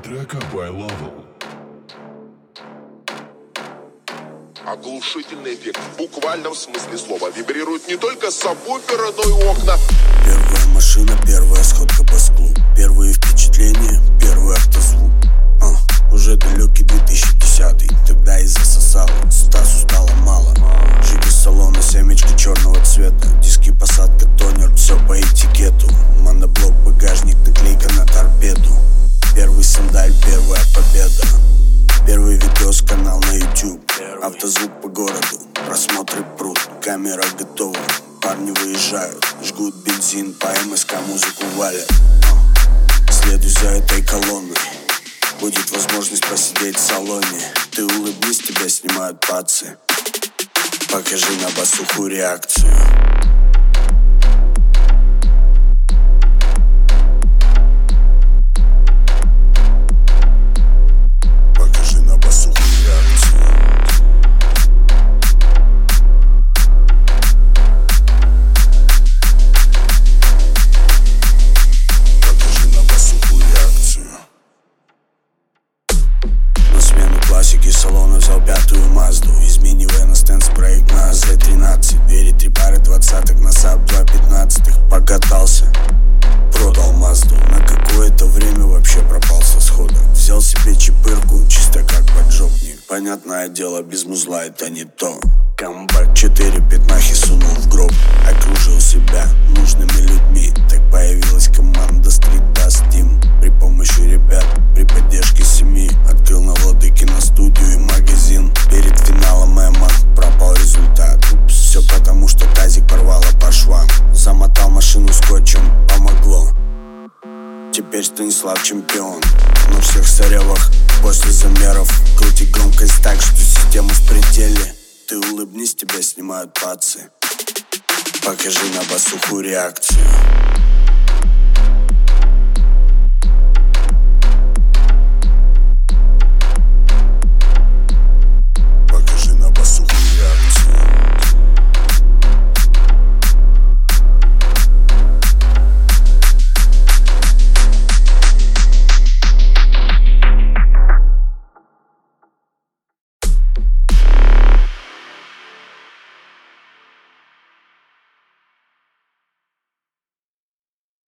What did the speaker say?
трека by Level. Оглушительный эффект в буквальном смысле слова. Вибрирует не только сабвуфера, но и окна. Первая машина, первая сходка по склу. Первые впечатления, первый автозвук. Уже далекий 2010-й. Тогда и засосало, Стасу стало мало. Жиги салона, семечки черного цвета. Диски, посадка, тонер, все по этикету. Моноблок, багажник, наклейка на торпеду. Первый сандаль, первая победа. Первый видос, канал на YouTube. Автозвук по городу, просмотры пруд. Камера готова, парни выезжают. Жгут бензин, по МСК музыку валят. Следуй за этой колонной, будет возможность посидеть в салоне. Ты улыбнись, тебя снимают пацы. Покажи на басуху реакцию. Покажи на басуху реакцию. Покажи на басуху реакцию. На смену классики салона взял пятую Мазду. Из минивэна стенд-спрейк на Z13. Двери 3 пары 20-х на САП 2 15-х. Покатался, продал Мазду. На какое-то время вообще пропал со схода. Взял себе чипырку, чисто как поджопник. Понятное дело, без музла это не то. Камбэк 4 пятнахи сунул в гроб. Окружил себя нужными людьми. Так появилась команда Street Dust Team. При помощи ребят, при поддержке семьи. Открыл на Владыкино студию и магазин. Перед финалом Эма пропал результат. Все потому, что тазик порвало по швам. Замотал машину скотчем, помогло. Теперь Станислав чемпион. На всех соревах после замеров. Крути громкость так, что система в пределе. Ты улыбнись, тебя снимают пацы. Покажи на басуху реакцию.